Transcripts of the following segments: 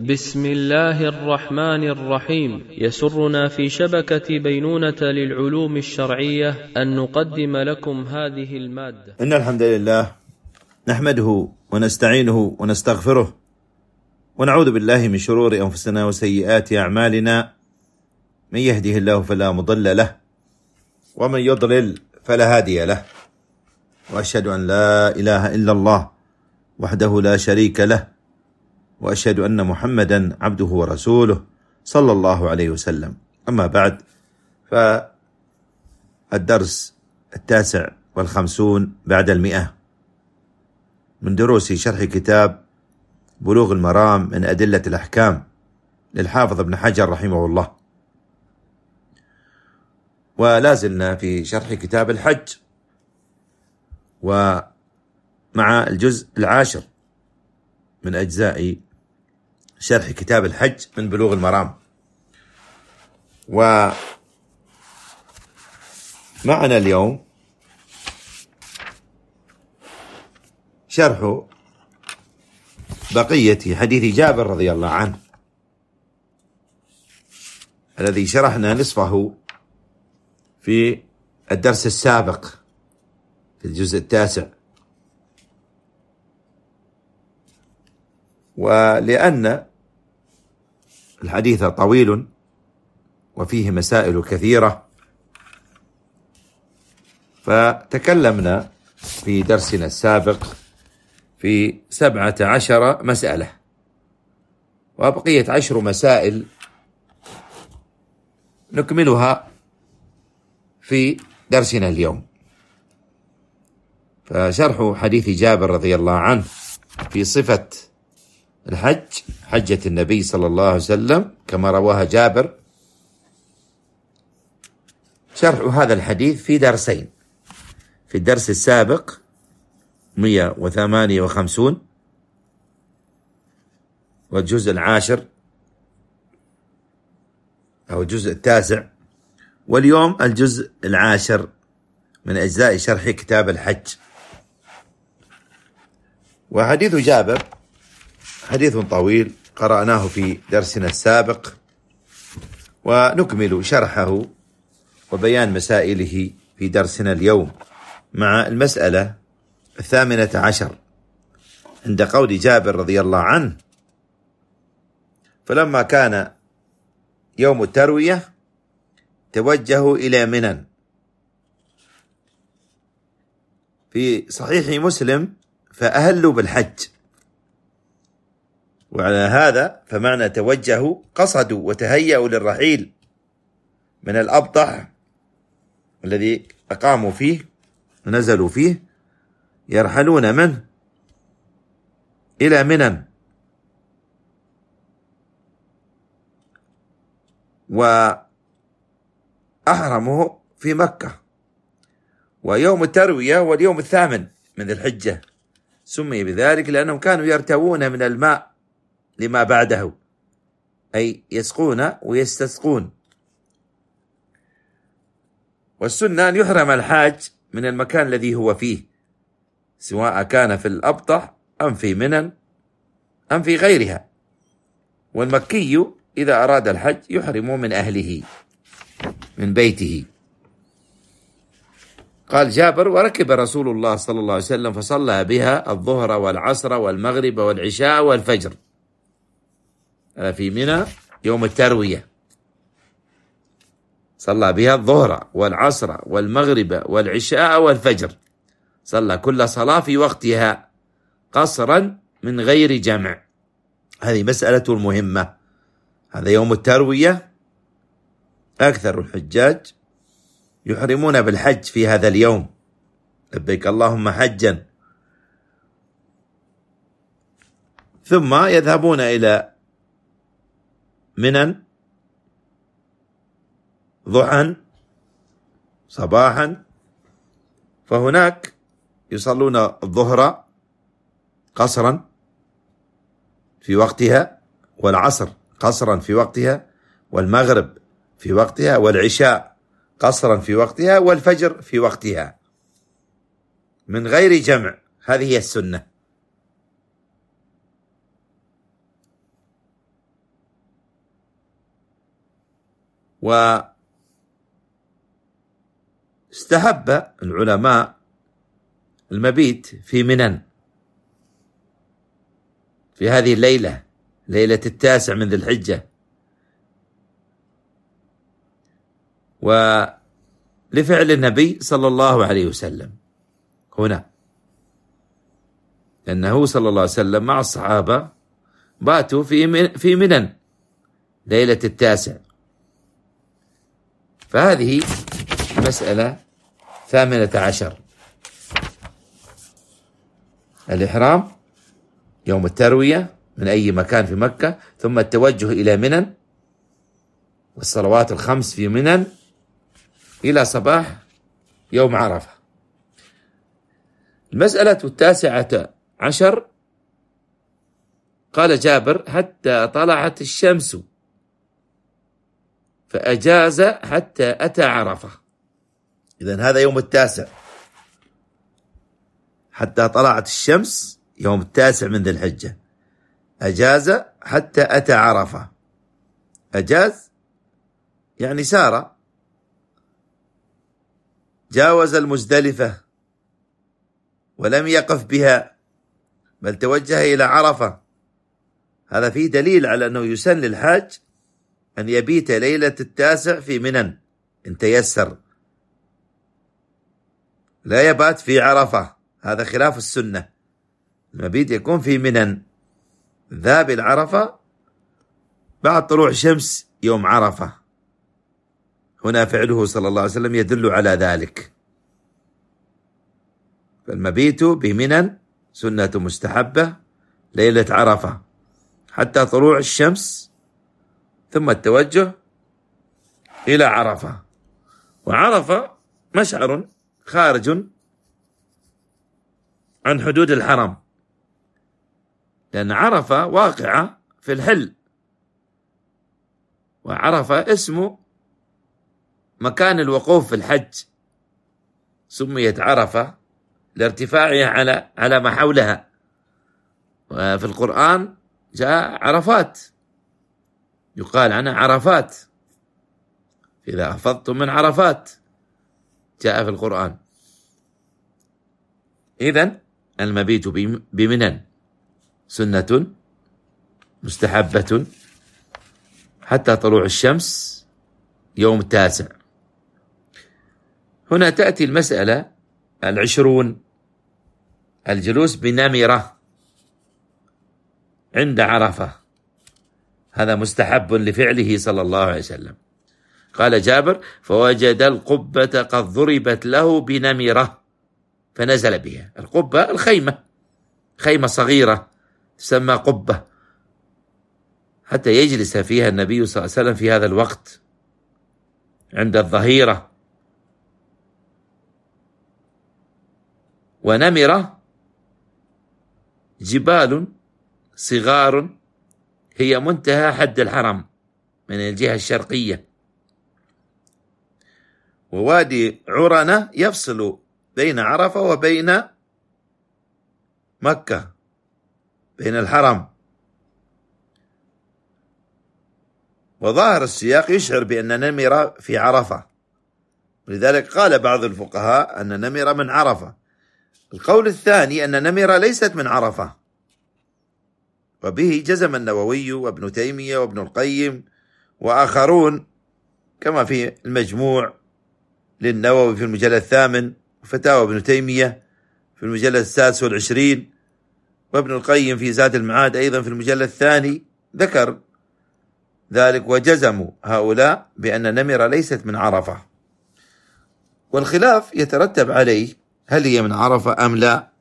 بسم الله الرحمن الرحيم. يسرنا في شبكة بينونة للعلوم الشرعية أن نقدم لكم هذه المادة. إن الحمد لله نحمده ونستعينه ونستغفره ونعوذ بالله من شرور أنفسنا وسيئات أعمالنا. من يهده الله فلا مضل له ومن يضلل فلا هادي له، وأشهد أن لا إله إلا الله وحده لا شريك له، وأشهد أن محمدا عبده ورسوله صلى الله عليه وسلم. أما بعد، فالدرس 59 بعد 100 من دروس شرح كتاب بلوغ المرام من أدلة الأحكام للحافظ ابن حجر رحمه الله، ولازلنا في شرح كتاب الحج ومع الجزء 10 من أجزاء شرح كتاب الحج من بلوغ المرام. ومعنا اليوم شرح بقية حديث جابر رضي الله عنه الذي شرحنا نصفه في الدرس السابق في الجزء 9. ولأن الحديث طويل وفيه مسائل كثيرة، فتكلمنا في درسنا السابق في 17 مسألة، وبقية 10 مسائل نكملها في درسنا اليوم. فشرح حديث جابر رضي الله عنه في صفة الحج، حجة النبي صلى الله عليه وسلم كما رواها جابر. شرح هذا الحديث في درسين، في الدرس السابق 158 والجزء 10 أو الجزء 9، واليوم الجزء 10 من أجزاء شرح كتاب الحج. وحديث جابر حديث طويل قرأناه في درسنا السابق، ونكمل شرحه وبيان مسائله في درسنا اليوم مع المسألة 18 عند قول جابر رضي الله عنه: فلما كان يوم التروية توجهوا إلى منى. في صحيح مسلم: فأهلوا بالحج. وعلى هذا فمعنى توجهوا قصدوا وتهيأوا للرحيل من الأبطح الذي أقاموا فيه ونزلوا فيه، يرحلون منه إلى منى. وأحرموا في مكة. ويوم التروية هو اليوم 8 من ذي الحجة، سمي بذلك لأنهم كانوا يرتوون من الماء لما بعده، أي يسقون ويستسقون. والسنة أن يحرم الحاج من المكان الذي هو فيه، سواء كان في الأبطح أم في منى أم في غيرها. والمكي إذا أراد الحج يحرم من أهله من بيته. قال جابر: وركب رسول الله صلى الله عليه وسلم فصلى بها الظهر والعصر والمغرب والعشاء والفجر في منى يوم التروية. صلى بها الظهر والعصر والمغرب والعشاء والفجر، صلى كل صلاة في وقتها قصرا من غير جمع. هذه مسألة مهمة. هذا يوم التروية، أكثر الحجاج يحرمون بالحج في هذا اليوم، لبيك اللهم حجا، ثم يذهبون إلى منى ضحى صباحا، فهناك يصلون الظهر قصرا في وقتها، والعصر قصرا في وقتها، والمغرب في وقتها، والعشاء قصرا في وقتها، والفجر في وقتها من غير جمع. هذه هي السنة. واستحب العلماء المبيت في منى في هذه الليلة، ليلة 9 من ذي الحجة، ولفعل النبي صلى الله عليه وسلم هنا، لأنه صلى الله عليه وسلم مع الصحابة باتوا في منى ليلة 9. فهذه مسألة 18. الإحرام يوم التروية من أي مكان في مكة، ثم التوجه إلى منى والصلوات الخمس في منى إلى صباح يوم عرفة. المسألة 19 قال جابر: حتى طلعت الشمس فأجاز حتى أتى عرفة. إذن هذا يوم 9، حتى طلعت الشمس يوم 9 من ذي الحجة، أجاز حتى أتى عرفة. أجاز يعني سار، جاوز المزدلفة ولم يقف بها بل توجه إلى عرفة. هذا فيه دليل على أنه يسن للحاج أن يبيت ليلة 9 في منى إن تيسر، لا يبات في عرفة، هذا خلاف السنة. المبيت يكون في منى، ذهب إلى عرفة بعد طلوع شمس يوم عرفة. هنا فعله صلى الله عليه وسلم يدل على ذلك. فالمبيت بمنى سنة مستحبة ليلة عرفة حتى طلوع الشمس، ثم التوجه إلى عرفة. وعرفة مشعر خارج عن حدود الحرم، لأن عرفة واقعة في الحل، وعرفة اسمه مكان الوقوف في الحج، سميت عرفة لارتفاعها على ما حولها. وفي القرآن جاء عرفات، يقال عنها عرفات، إذا أفضتم من عرفات، جاء في القرآن. إذن المبيت بمنى سنة مستحبة حتى طلوع الشمس يوم 9. هنا تأتي المسألة 20، الجلوس بنمرة عند عرفة. هذا مستحب لفعله صلى الله عليه وسلم. قال جابر: فوجد القبة قد ضربت له بنمرة فنزل بها. القبة الخيمة، خيمة صغيرة تسمى قبة، حتى يجلس فيها النبي صلى الله عليه وسلم في هذا الوقت عند الظهيرة. ونمرة جبال صغار هي منتهى حد الحرم من الجهة الشرقية، ووادي عرنة يفصل بين عرفة وبين مكة، بين الحرم. وظاهر السياق يشعر بأن نمرة في عرفة، ولذلك قال بعض الفقهاء أن نمرة من عرفة. القول الثاني أن نمرة ليست من عرفة، وبه جزم النووي وابن تيمية وابن القيم وآخرون، كما في المجموع للنووي في المجلد 8، وفتاوى ابن تيمية في المجلد 26، وابن القيم في زاد المعاد أيضا في المجلد 2 ذكر ذلك، وجزموا هؤلاء بأن نمرة ليست من عرفة. والخلاف يترتب عليه هل هي من عرفة أم لا.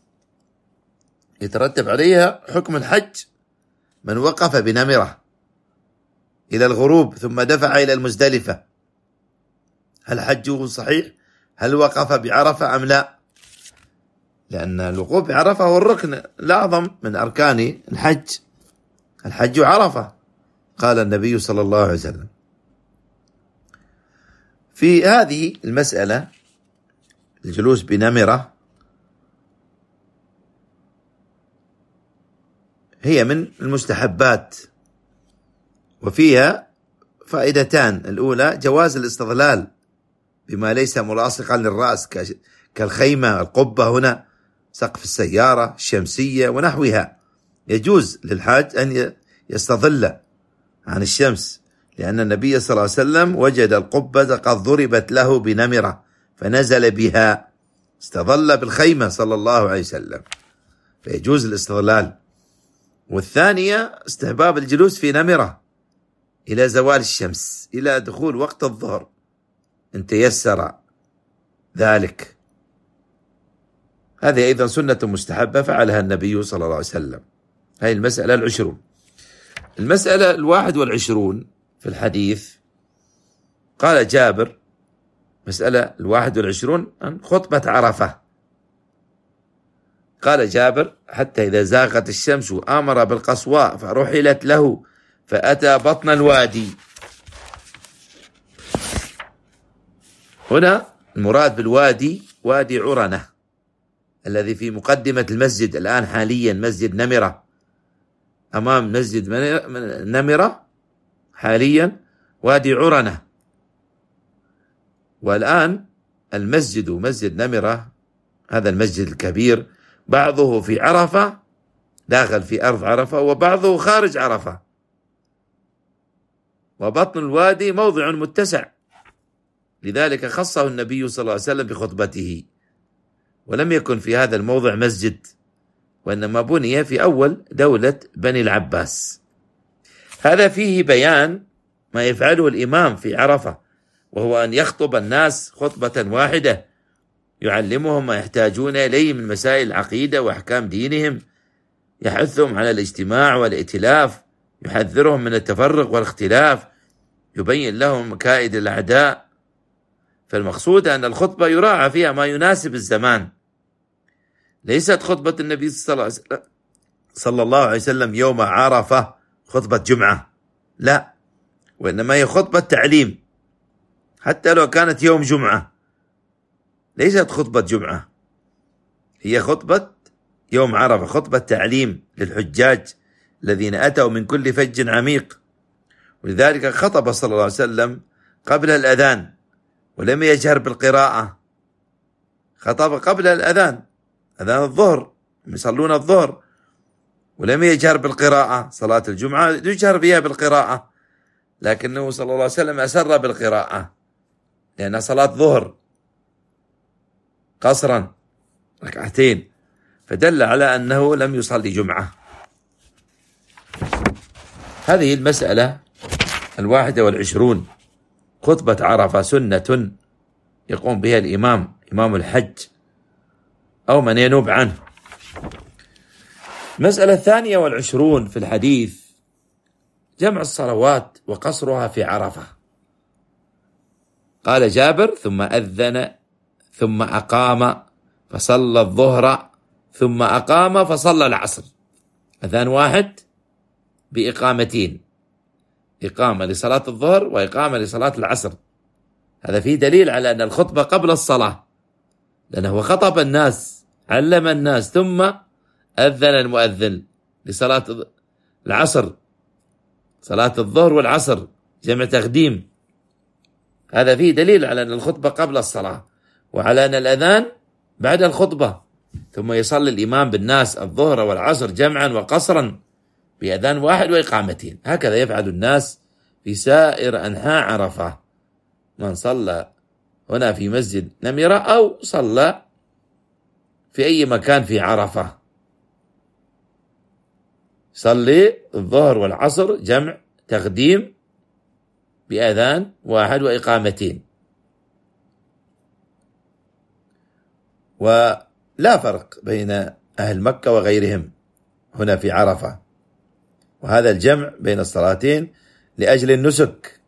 يترتب عليها حكم الحج. من وقف بنمرة إلى الغروب ثم دفع إلى المزدلفة، هل حجه صحيح؟ هل وقف بعرفة أم لا؟ لأن الوقوف بعرفة هو الركن الأعظم من أركان الحج. الحج عرفة، قال النبي صلى الله عليه وسلم. في هذه المسألة الجلوس بنمرة هي من المستحبات، وفيها فائدتان: الأولى جواز الاستظلال بما ليس ملاصقا للرأس كالخيمة، القبة هنا، سقف السيارة الشمسية ونحوها. يجوز للحاج أن يستظل عن الشمس، لأن النبي صلى الله عليه وسلم وجد القبة قد ضربت له بنمرة فنزل بها، استظل بالخيمة صلى الله عليه وسلم، فيجوز الاستظلال. والثانية استحباب الجلوس في نمرة إلى زوال الشمس إلى دخول وقت الظهر إن تيسر ذلك. هذه أيضا سنة مستحبة فعلها النبي صلى الله عليه وسلم. هذه المسألة 20. المسألة 21 في الحديث، قال جابر، مسألة 21 عن خطبة عرفة. قال جابر: حتى إذا زاغت الشمس آمر بالقصواء فرحلت له فأتى بطن الوادي. هنا المراد بالوادي وادي عرنة الذي في مقدمة المسجد الآن حاليا، مسجد نمرة، أمام مسجد نمرة حاليا وادي عرنة. والآن المسجد مسجد نمرة، هذا المسجد الكبير، بعضه في عرفة داخل في أرض عرفة وبعضه خارج عرفة، وبطن الوادي موضع متسع، لذلك خصه النبي صلى الله عليه وسلم بخطبته. ولم يكن في هذا الموضع مسجد، وإنما بني في أول دولة بني العباس. هذا فيه بيان ما يفعله الإمام في عرفة، وهو أن يخطب الناس خطبة واحدة يعلمهم ما يحتاجون إليه من مسائل العقيدة وأحكام دينهم، يحثهم على الاجتماع والائتلاف، يحذرهم من التفرق والاختلاف، يبين لهم مكائد الأعداء. فالمقصود أن الخطبة يراعى فيها ما يناسب الزمان. ليست خطبة النبي صلى الله عليه وسلم يوم عرفة خطبة جمعة، لا، وإنما هي خطبة تعليم، حتى لو كانت يوم جمعة ليست خطبة جمعة، هي خطبة يوم عرفة، خطبة تعليم للحجاج الذين أتوا من كل فج عميق. ولذلك خطب صلى الله عليه وسلم قبل الأذان ولم يجهر بالقراءة، خطب قبل الأذان، أذان الظهر، يصلون الظهر، ولم يجهر بالقراءة. صلاة الجمعة يجهر فيها بالقراءة، لكنه صلى الله عليه وسلم أسر بالقراءة لأنها صلاة ظهر قصرا ركعتين، فدل على أنه لم يصلي جمعة. هذه المسألة 21، خطبة عرفة سنة يقوم بها الإمام، إمام الحج أو من ينوب عنه. مسألة 22 في الحديث، جمع الصلوات وقصرها في عرفة. قال جابر: ثم أذن ثم أقام فصلى الظهر ثم أقام فصلى العصر. أذان واحد بإقامتين، إقامة لصلاة الظهر وإقامة لصلاة العصر. هذا فيه دليل على أن الخطبة قبل الصلاة، لأنه خطب الناس، علم الناس، ثم أذن المؤذن لصلاة العصر، صلاة الظهر والعصر جمع تقديم. هذا فيه دليل على أن الخطبة قبل الصلاة، وعلى أن الأذان بعد الخطبة، ثم يصلي الإمام بالناس الظهر والعصر جمعا وقصرا بأذان واحد وإقامتين. هكذا يفعل الناس في سائر أنحاء عرفة، من صلى هنا في مسجد نمرة أو صلى في أي مكان في عرفة، صلي الظهر والعصر جمع تقديم بأذان واحد وإقامتين. ولا فرق بين أهل مكة وغيرهم هنا في عرفة، وهذا الجمع بين الصلاتين لأجل النسك،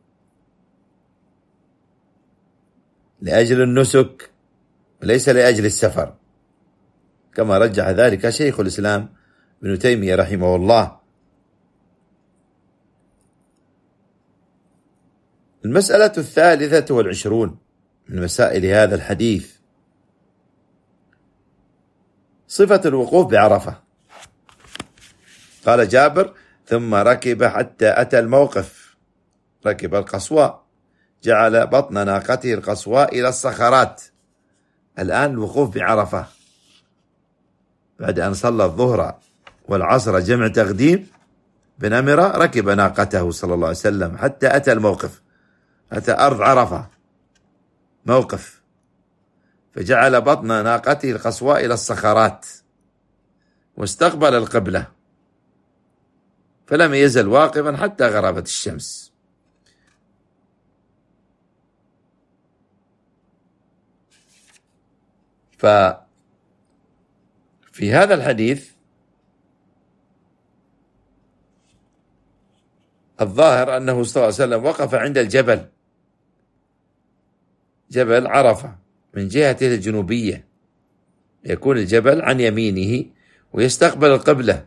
لأجل النسك وليس لأجل السفر، كما رجح ذلك شيخ الإسلام ابن تيمية رحمه الله. المسألة 23 من مسائل هذا الحديث، صفة الوقوف بعرفة. قال جابر: ثم ركب حتى أتى الموقف ركب القصواء، جعل بطن ناقته القصواء إلى الصخرات. الآن الوقوف بعرفة بعد أن صلى الظهر والعصر جمع تقديم بنمرة، ركب ناقته صلى الله عليه وسلم حتى أتى الموقف، أتى أرض عرفة موقف، فجعل بطن ناقته القصواء إلى الصخرات واستقبل القبلة، فلم يزل واقفا حتى غربت الشمس. ففي هذا الحديث الظاهر أنه صلى الله عليه وسلم وقف عند الجبل، جبل عرفة من جهته الجنوبية، يكون الجبل عن يمينه ويستقبل القبلة،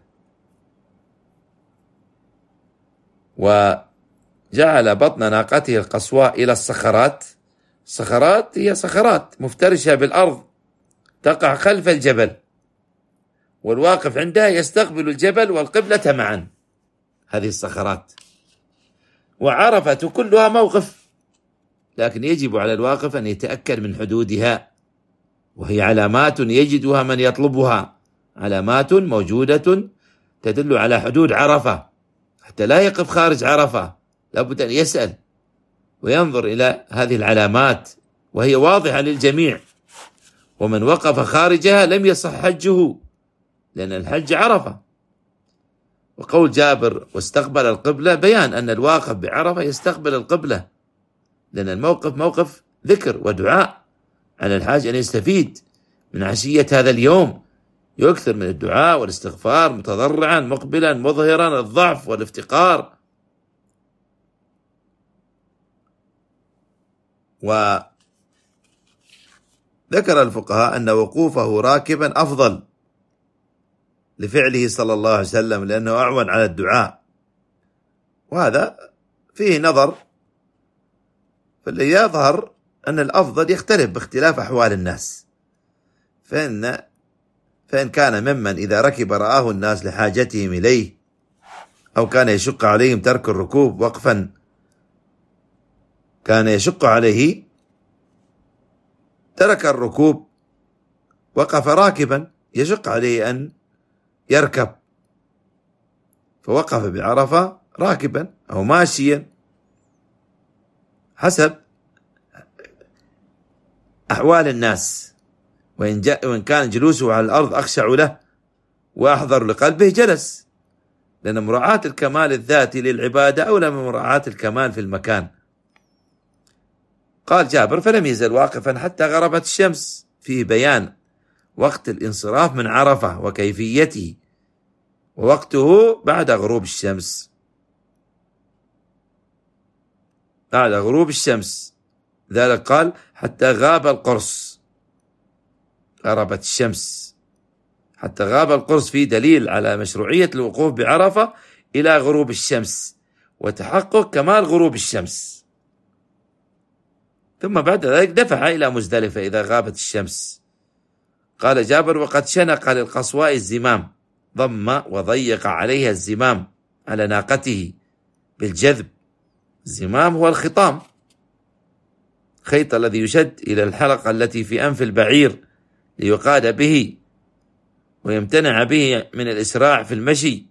وجعل بطن ناقته القصواء إلى الصخرات. الصخرات هي صخرات مفترشة بالأرض تقع خلف الجبل، والواقف عندها يستقبل الجبل والقبلة معا، هذه الصخرات. وعرفة كلها موقف، لكن يجب على الواقف أن يتأكد من حدودها، وهي علامات يجدها من يطلبها، علامات موجودة تدل على حدود عرفة، حتى لا يقف خارج عرفة، لابد أن يسأل وينظر إلى هذه العلامات وهي واضحة للجميع. ومن وقف خارجها لم يصح حجه، لأن الحج عرفة. وقول جابر واستقبل القبلة بيان أن الواقف بعرفة يستقبل القبلة، لأن الموقف موقف ذكر ودعاء، على الحاج أن يستفيد من عشية هذا اليوم، يكثر من الدعاء والاستغفار متضرعا مقبلا مظهرا الضعف والافتقار. وذكر الفقهاء أن وقوفه راكبا أفضل لفعله صلى الله عليه وسلم، لأنه أعون على الدعاء، وهذا فيه نظر، فاللي يظهر أن الأفضل يختلف باختلاف أحوال الناس، فإن كان ممن إذا ركب رآه الناس لحاجتهم إليه، أو كان يشق عليهم ترك الركوب وقفا كان يشق عليه ترك الركوب، وقف راكبا يشق عليه أن يركب، فوقف بعرفة راكبا أو ماشيا حسب أحوال الناس. وإن كان جلوسه على الأرض أخشع له وأحضر لقلبه جلس، لأن مراعاة الكمال الذاتي للعبادة أولى من مراعاة الكمال في المكان. قال جابر فلم يزل واقفا حتى غربت الشمس، فيه بيان وقت الانصراف من عرفة وكيفيته، ووقته بعد غروب الشمس، بعد غروب الشمس، ذلك قال حتى غاب القرص، غربت الشمس حتى غاب القرص، فيه دليل على مشروعية الوقوف بعرفة إلى غروب الشمس وتحقق كمال غروب الشمس. ثم بعد ذلك دفع إلى مزدلفة إذا غابت الشمس. قال جابر وقد شنق للقصواء الزمام، ضم وضيق عليها الزمام على ناقته بالجذب. الزمام هو الخطام، خيط الذي يشد إلى الحلقة التي في أنف البعير ليقاد به ويمتنع به من الإسراع في المشي.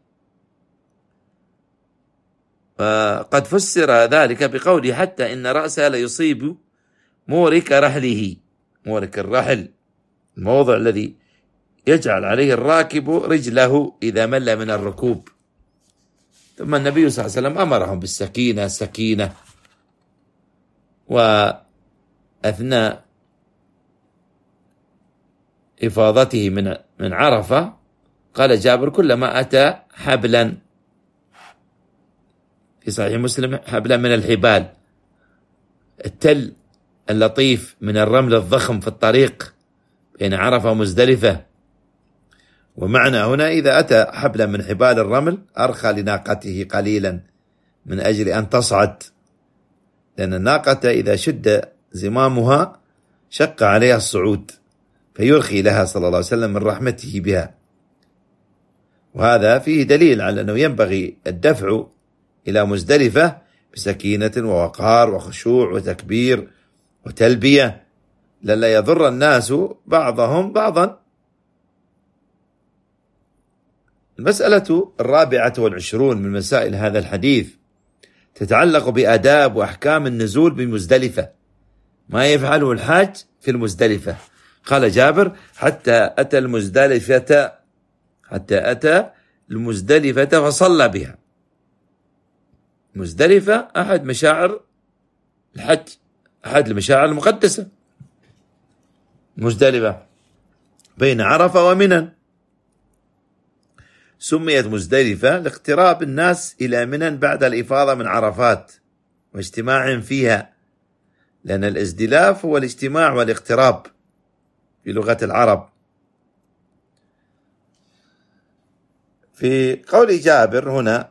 فقد فسر ذلك بقوله حتى إن رأسه ليصيب مورك رحله، مورك الرحل الموضع الذي يجعل عليه الراكب رجله إذا مل من الركوب. ثم النبي صلى الله عليه وسلم أمرهم بالسكينة، وأثناء إفاضته من عرفة قال جابر كلما أتى حبلا، في صحيح مسلم حبلا من الحبال، التل اللطيف من الرمل الضخم في الطريق بين عرفة ومزدلفة. ومعنى هنا إذا أتى حبلا من حبال الرمل أرخى لناقته قليلا من أجل أن تصعد، لأن الناقة إذا شد زمامها شق عليها الصعود، فيرخي لها صلى الله عليه وسلم من رحمته بها. وهذا فيه دليل على أنه ينبغي الدفع إلى مزدلفة بسكينة ووقار وخشوع وتكبير وتلبية لئلا يضر الناس بعضهم بعضا. المسألة 24 من مسائل هذا الحديث تتعلق بآداب وأحكام النزول بمزدلفة، ما يفعله الحاج في المزدلفة. قال جابر: حتى أتى المزدلفة فصلى بها. مزدلفة أحد مشاعر الحج، أحد المشاعر المقدسة. مزدلفة بين عرفة ومنى، سميت مزدلفة لاقتراب الناس إلى منى بعد الإفاضة من عرفات واجتماع فيها، لأن الازدلاف هو الاجتماع والاقتراب في لغة العرب. في قول جابر هنا: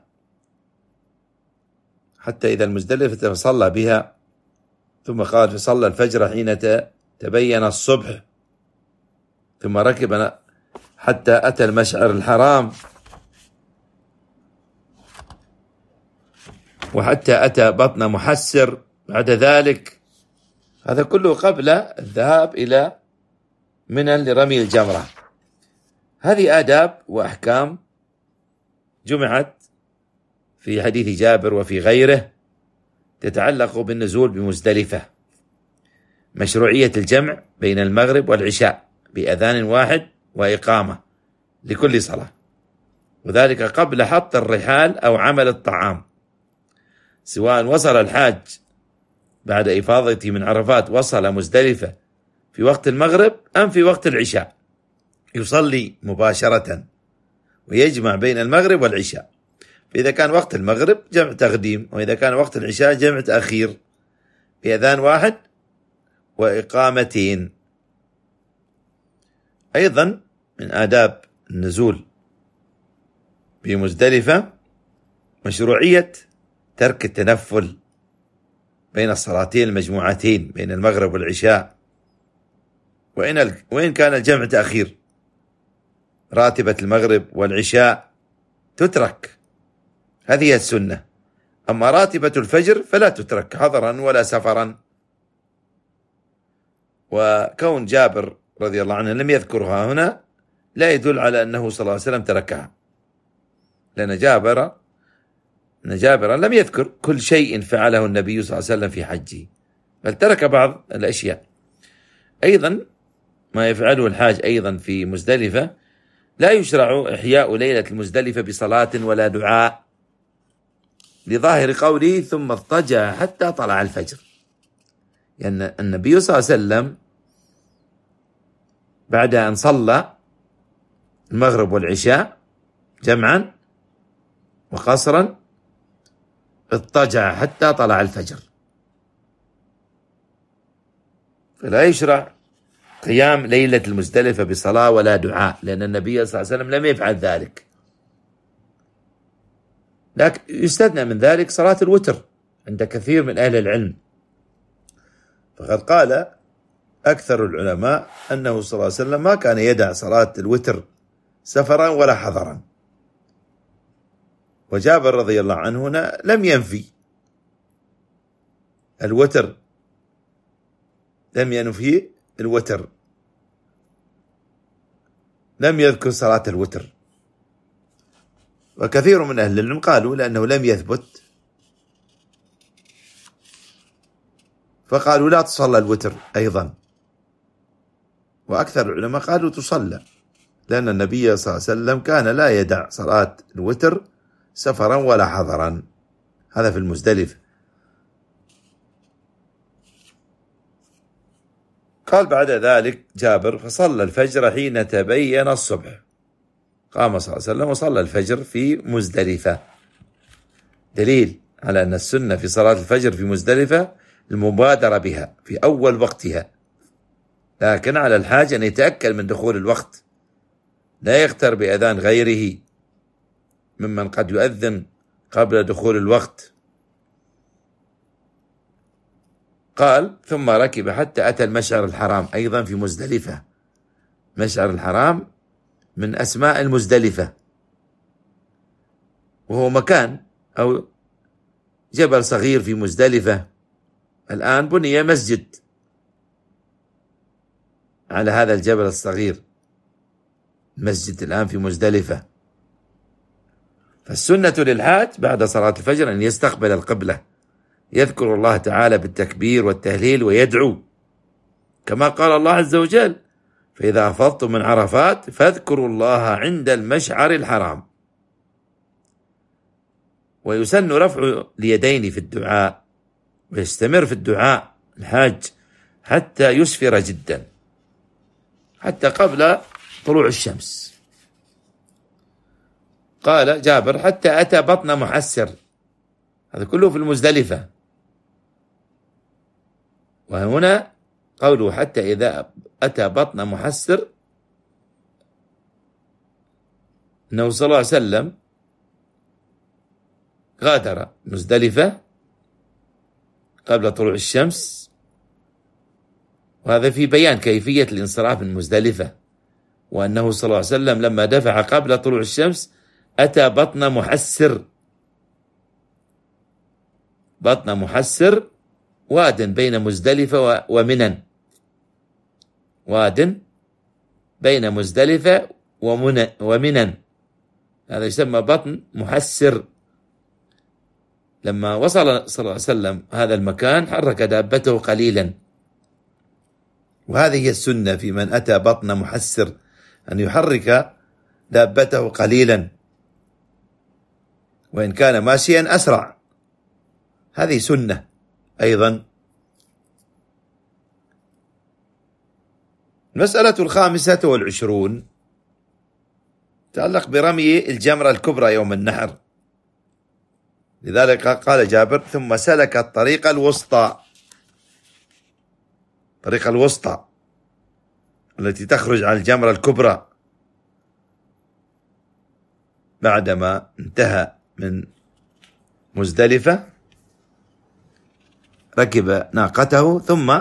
حتى إذا المزدلفة فصلى بها، ثم قال: فصلى الفجر حين تبين الصبح، ثم ركب حتى أتى المشعر الحرام، وحتى أتى بطن محسر بعد ذلك. هذا كله قبل الذهاب إلى منى لرمي الجمرة. هذه آداب وأحكام جمعت في حديث جابر وفي غيره تتعلق بالنزول بمزدلفة. مشروعية الجمع بين المغرب والعشاء بأذان واحد وإقامة لكل صلاة، وذلك قبل حط الرحال أو عمل الطعام، سواء وصل الحاج بعد إفاضته من عرفات وصل مزدلفة في وقت المغرب أم في وقت العشاء، يصلي مباشرة ويجمع بين المغرب والعشاء. فإذا كان وقت المغرب جمع تقديم، وإذا كان وقت العشاء جمع تأخير بأذان واحد وإقامتين. أيضا من آداب النزول بمزدلفة مشروعية ترك التنفل بين الصلاتين المجموعتين بين المغرب والعشاء، وإن كان الجمع تأخير. راتبة المغرب والعشاء تترك، هذه هي السنة. أما راتبة الفجر فلا تترك حضرا ولا سفرا. وكون جابر رضي الله عنه لم يذكرها هنا لا يدل على أنه صلى الله عليه وسلم تركها، لأن جابر لم يذكر كل شيء فعله النبي صلى الله عليه وسلم في حجه، بل ترك بعض الأشياء. أيضا ما يفعله الحاج أيضا في مزدلفة: لا يشرع إحياء ليلة المزدلفة بصلاة ولا دعاء، لظاهر قوله: ثم اضطجع حتى طلع الفجر. لأن يعني النبي صلى الله عليه وسلم بعد أن صلى المغرب والعشاء جمعا وقصرا اضطجع حتى طلع الفجر، فلا يشرع قيام ليلة المزدلفة بصلاة ولا دعاء، لأن النبي صلى الله عليه وسلم لم يفعل ذلك. لكن يستثنى من ذلك صلاة الوتر عند كثير من أهل العلم، فقد قال أكثر العلماء أنه صلى الله عليه وسلم ما كان يدع صلاة الوتر سفرا ولا حضرا. وجابر رضي الله عنه هنا لم ينفي الوتر، لم يذكر صلاة الوتر. وكثير من أهل العلم قالوا لأنه لم يثبت، فقالوا لا تصلى الوتر أيضا. وأكثر العلماء قالوا تصلى، لأن النبي صلى الله عليه وسلم كان لا يدع صلاة الوتر سفرا ولا حضرا. هذا في المزدلفة. قال بعد ذلك جابر: فصلى الفجر حين تبين الصبح. قام صلى الله عليه وسلم وصلى الفجر في مزدلفة. دليل على أن السنة في صلاة الفجر في مزدلفة المبادرة بها في أول وقتها، لكن على الحاج أن يتأكد من دخول الوقت، لا يغتر بأذان غيره ممن قد يؤذن قبل دخول الوقت. قال: ثم ركب حتى أتى المشعر الحرام، أيضا في مزدلفة. مشعر الحرام من أسماء المزدلفة، وهو مكان أو جبل صغير في مزدلفة، الآن بني مسجد على هذا الجبل الصغير، مسجد الآن في مزدلفة. فالسنة للحاج بعد صلاة الفجر أن يستقبل القبلة، يذكر الله تعالى بالتكبير والتهليل ويدعو، كما قال الله عز وجل: فإذا أفضتم من عرفات فاذكروا الله عند المشعر الحرام. ويسن رفع اليدين في الدعاء، ويستمر في الدعاء الحاج حتى يسفر جدا، حتى قبل طلوع الشمس. قال جابر: حتى أتى بطن محسر، هذا كله في المزدلفة. وهنا قوله حتى إذا أتى بطن محسر، أنه صلى الله عليه وسلم غادر مزدلفة قبل طلوع الشمس، وهذا في بيان كيفية الانصراف من مزدلفة، وأنه صلى الله عليه وسلم لما دفع قبل طلوع الشمس أتى بطن محسر. بطن محسر واد بين مزدلفة ومنى، واد بين مزدلفة ومنى، هذا يسمى بطن محسر. لما وصل صلى الله عليه وسلم هذا المكان حرك دابته قليلا، وهذه هي السنة في من أتى بطن محسر، أن يحرك دابته قليلا، وإن كان ماشيا أسرع، هذه سنة أيضا. المسألة 25 تتعلق برمي الجمرة الكبرى يوم النحر. لذلك قال جابر: ثم سلك الطريق الوسطى، الطريق الوسطى التي تخرج على الجمرة الكبرى بعدما انتهى من مزدلفة، ركب ناقته ثم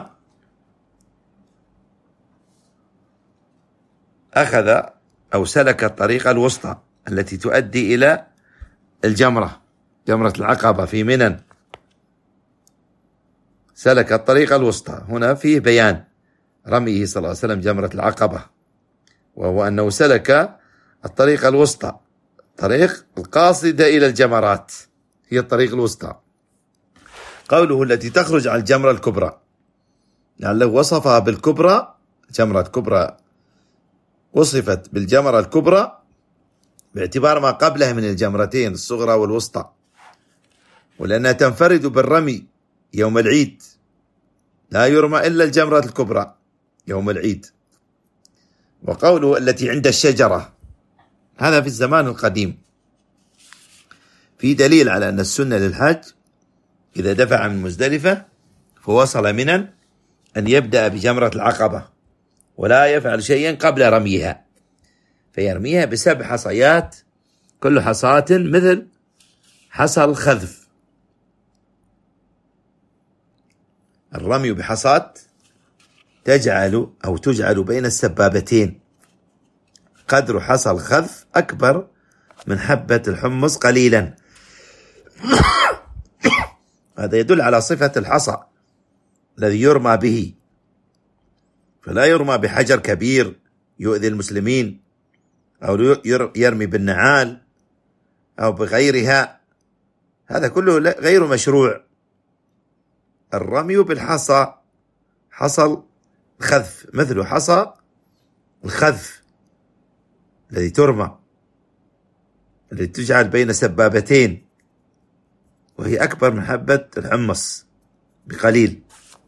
أخذ أو سلك الطريق الوسطى التي تؤدي إلى الجمرة، جمرة العقبة في منى. سلك الطريق الوسطى، هنا فيه بيان رميه صلى الله عليه وسلم جمرة العقبة، وهو أنه سلك الطريق الوسطى، طريق القاصدة إلى الجمرات، هي الطريق الوسطى. قوله التي تخرج على الجمرة الكبرى، لعله وصفها بالكبرى، جمرة كبرى وصفت بالجمرة الكبرى باعتبار ما قبلها من الجمرتين الصغرى والوسطى، ولأنها تنفرد بالرمي يوم العيد، لا يرمى إلا الجمرة الكبرى يوم العيد. وقوله التي عند الشجرة، هذا في الزمان القديم، في دليل على أن السنة للحاج إذا دفع من مزدلفة فوصل منى أن يبدأ بجمرة العقبة، ولا يفعل شيئا قبل رميها، فيرميها ب7 حصيات، كل حصاة مثل حصى الخذف. الرمي بحصاة تجعل بين السبابتين، قدر حصى الخذف أكبر من حبة الحمص قليلا. هذا يدل على صفة الحصى الذي يرمى به، فلا يرمى بحجر كبير يؤذي المسلمين، أو يرمي بالنعال أو بغيرها، هذا كله غير مشروع. الرمي بالحصى، حصى الخذف، مثل حصى الخذف الذي ترمى، التي تجعل بين سبابتين، وهي أكبر من حبة الحمص بقليل.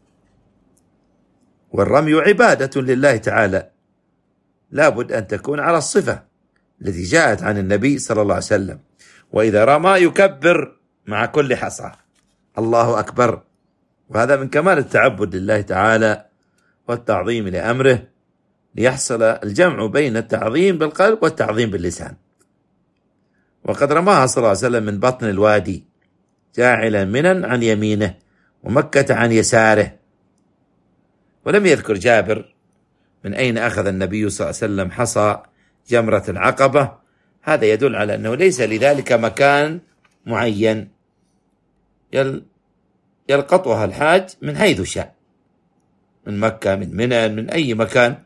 والرمي عبادة لله تعالى، لابد أن تكون على الصفة التي جاءت عن النبي صلى الله عليه وسلم، وإذا رمى يكبر مع كل حصى الله أكبر، وهذا من كمال التعبد لله تعالى والتعظيم لأمره، ليحصل الجمع بين التعظيم بالقلب والتعظيم باللسان. وقد رماها صلى الله عليه وسلم من بطن الوادي، جاعلا منى عن يمينه ومكة عن يساره. ولم يذكر جابر من أين أخذ النبي صلى الله عليه وسلم حصى جمرة العقبة، هذا يدل على أنه ليس لذلك مكان معين، يلقطها الحاج من حيث شاء، من مكة، من منى، من أي مكان.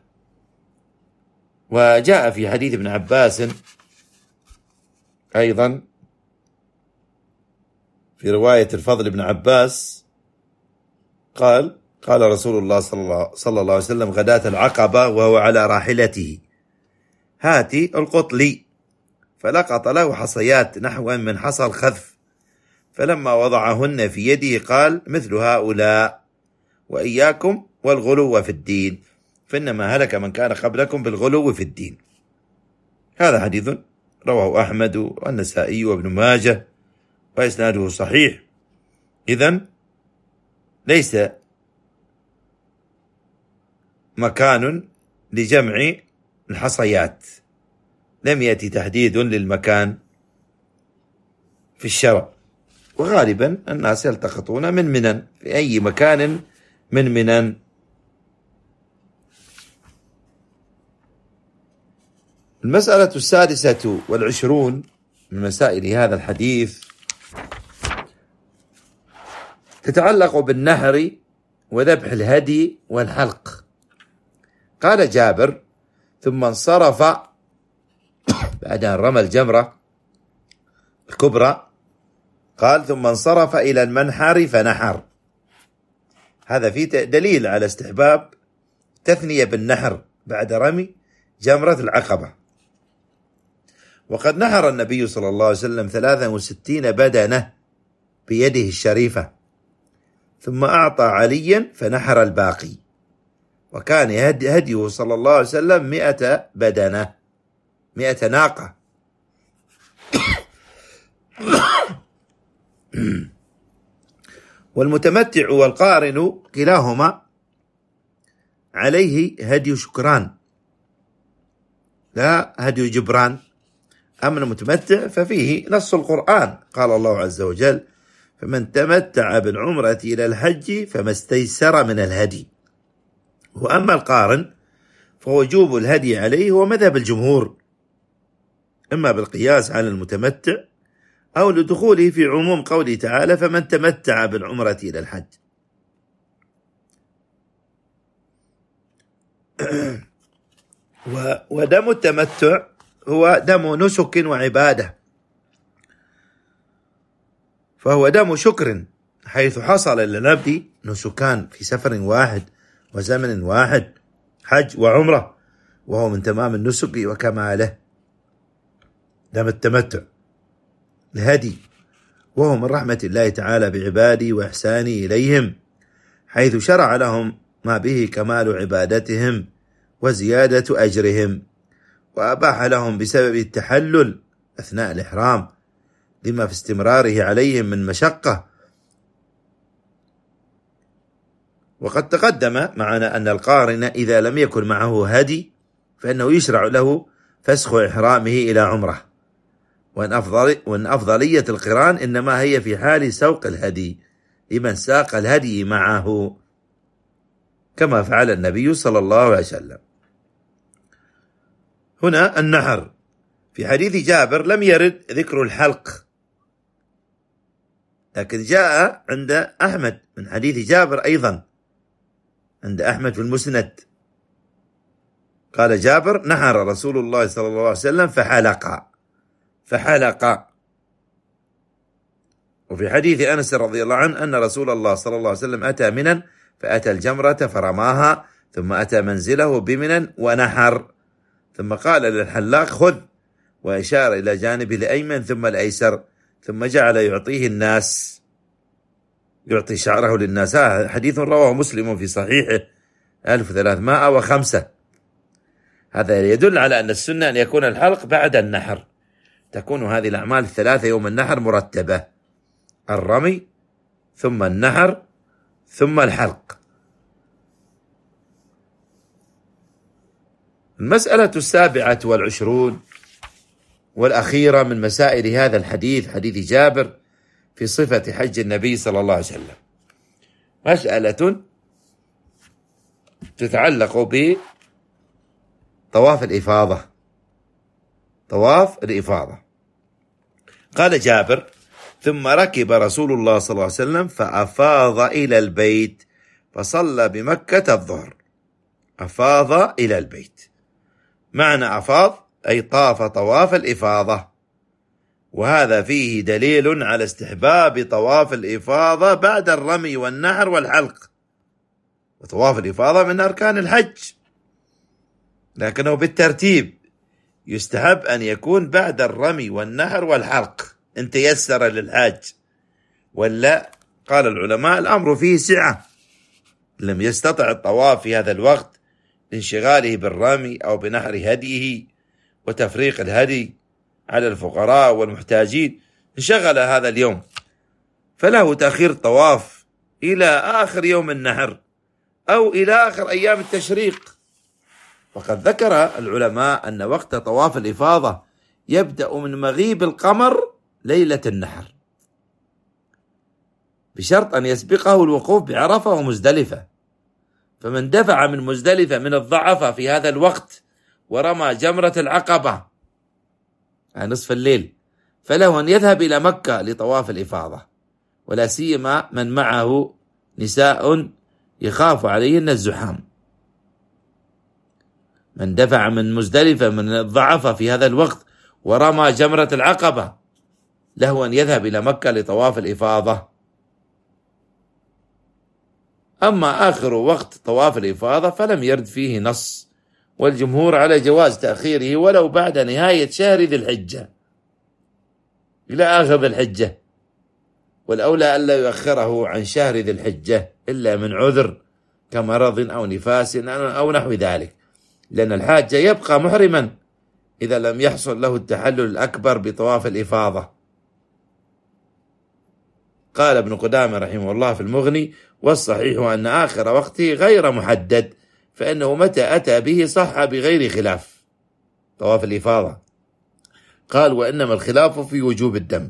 وجاء في حديث ابن عباس أيضا في رواية الفضل بن عباس قال رسول الله صلى الله عليه وسلم غداة العقبة وهو على راحلته: هاتي القط لي. فلقط له حصيات نحوا من حصى الخذف، فلما وضعهن في يده قال: مثل هؤلاء، وإياكم والغلو في الدين، فإنما هلك من كان قبلكم بالغلو في الدين. هذا حديث رواه أحمد والنسائي وابن ماجه وإسناده صحيح. إذن ليس مكان لجمع الحصيات، لم يأتي تحديد للمكان في الشرع، وغالبا الناس يلتقطون من منن في أي مكان من منن. المسألة 26 من مسائل هذا الحديث تتعلق بالنحر وذبح الهدي والحلق. قال جابر: ثم انصرف بعد أن رمى الجمرة الكبرى، قال: ثم انصرف إلى المنحر فنحر. هذا فيه دليل على استحباب تثنية بالنحر بعد رمي جمرة العقبة. وقد نحر النبي صلى الله عليه وسلم 63 بدنة بيده الشريفة، ثم أعطى عليا فنحر الباقي، وكان هديه صلى الله عليه وسلم 100 بدنة، 100 ناقة. والمتمتع والقارن كلاهما عليه هدي شكران لا هدي جبران. أما المتمتع ففيه نص القرآن، قال الله عز وجل: فمن تمتع بالعمرة إلى الحج فما استيسر من الهدي. وأما القارن فوجوب الهدي عليه هو مذهب الجمهور، إما بالقياس على المتمتع أو لدخوله في عموم قوله تعالى: فمن تمتع بالعمرة إلى الحج. ودم التمتع هو دم نسك وعبادة، فهو دم شكر، حيث حصل للعبد نسكان في سفر واحد وزمن واحد، حج وعمرة، وهو من تمام النسك وكماله. دم التمتع الهدي، وهو من رحمة الله تعالى بعباده وإحسانه إليهم، حيث شرع لهم ما به كمال عبادتهم وزيادة أجرهم، وأباح لهم بسبب التحلل أثناء الإحرام لما في استمراره عليهم من مشقة. وقد تقدم معنا أن القارن إذا لم يكن معه هدي فإنه يشرع له فسخ إحرامه إلى عمره، وأن أفضلية القران إنما هي في حال سوق الهدي لمن ساق الهدي معه، كما فعل النبي صلى الله عليه وسلم. هنا النحر في حديث جابر لم يرد ذكر الحلق، لكن جاء عند أحمد من حديث جابر أيضا، عند أحمد في المسند، قال جابر: نحر رسول الله صلى الله عليه وسلم فحلق. وفي حديث أنس رضي الله عنه أن رسول الله صلى الله عليه وسلم أتى منى فأتى الجمرة فرماها، ثم أتى منزله بمنى ونحر، ثم قال للحلاق: خذ، وإشار إلى جانبه الأيمن ثم الأيسر، ثم جعل يعطيه الناس، يعطي شعره للناس. حديث رواه مسلم في صحيحه 1305. هذا يدل على أن السنة أن يكون الحلق بعد النحر، تكون هذه الأعمال الثلاثة يوم النحر مرتبة: الرمي ثم النحر ثم الحلق. المسألة 27 والأخيرة من مسائل هذا الحديث، حديث جابر في صفة حج النبي صلى الله عليه وسلم، مسألة تتعلق بطواف الإفاضة. طواف الإفاضة. قال جابر: ثم ركب رسول الله صلى الله عليه وسلم فأفاض إلى البيت فصلى بمكة الظهر. أفاض إلى البيت، معنى أفاض أي طاف طواف الإفاضة، وهذا فيه دليل على استحباب طواف الإفاضة بعد الرمي والنحر والحلق. وطواف الإفاضة من أركان الحج، لكنه بالترتيب يستحب أن يكون بعد الرمي والنحر والحلق إن تيسر للحاج، ولا قال العلماء الأمر فيه سعة، لم يستطع الطواف في هذا الوقت لانشغاله بالرمي أو بنحر هديه وتفريق الهدي على الفقراء والمحتاجين، انشغل هذا اليوم، فله تأخير الطواف إلى آخر يوم النحر أو إلى آخر أيام التشريق. وقد ذكر العلماء أن وقت طواف الإفاضة يبدأ من مغيب القمر ليلة النحر، بشرط أن يسبقه الوقوف بعرفة ومزدلفة. فمن دفع من مزدلفة من الضعفة في هذا الوقت ورمى جمرة العقبة نصف الليل، فله أن يذهب إلى مكة لطواف الإفاضة، ولا سيما من معه نساء يخاف عليهن الزحام. من دفع من مزدلفة من الضعفة في هذا الوقت ورمى جمرة العقبة له أن يذهب إلى مكة لطواف الإفاضة. أما آخر وقت طواف الإفاضة فلم يرد فيه نص، والجمهور على جواز تأخيره ولو بعد نهاية شهر ذي الحجة إلى آخر ذي الحجة، والأولى ألا يؤخره عن شهر ذي الحجة إلا من عذر كمرض أو نفاس أو نحو ذلك، لأن الحاج يبقى محرما إذا لم يحصل له التحلل الأكبر بطواف الإفاضة. قال ابن قدامة رحمه الله في المغني: والصحيح أن آخر وقته غير محدد، فإنه متى أتى به صح بغير خلاف طواف الإفاضة. قال: وإنما الخلاف في وجوب الدم.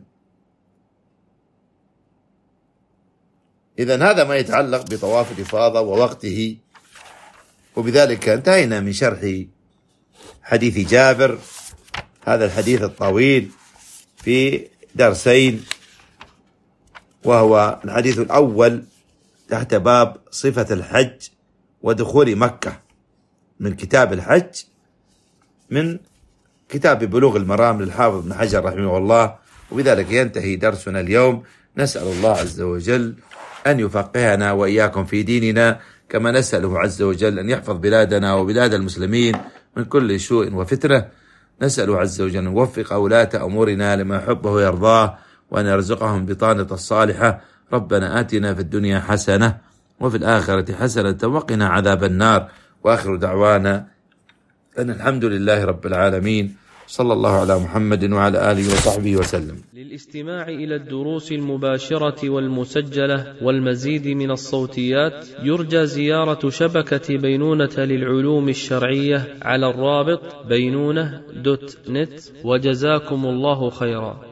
إذن هذا ما يتعلق بطواف الإفاضة ووقته. وبذلك انتهينا من شرح حديث جابر، هذا الحديث الطويل في درسين، وهو الحديث الأول تحت باب صفة الحج ودخول مكة من كتاب الحج من كتاب بلوغ المرام للحافظ ابن حجر رحمه الله. وبذلك ينتهي درسنا اليوم. نسأل الله عز وجل أن يفقهنا وإياكم في ديننا، كما نسأله عز وجل أن يحفظ بلادنا وبلاد المسلمين من كل سوء وفتنة. نسأله عز وجل أن يوفق ولاة أمورنا لما يحبه ويرضاه، وأن يرزقهم بطانة الصالحة. ربنا آتنا في الدنيا حسنة وفي الآخرة حسنة وقنا عذاب النار. وآخر دعوانا أن الحمد لله رب العالمين، صلى الله على محمد وعلى آله وصحبه وسلم. للاستماع إلى الدروس المباشرة والمسجلة والمزيد من الصوتيات يرجى زيارة شبكة بينونة للعلوم الشرعية على الرابط بينونة.net. وجزاكم الله خيرا.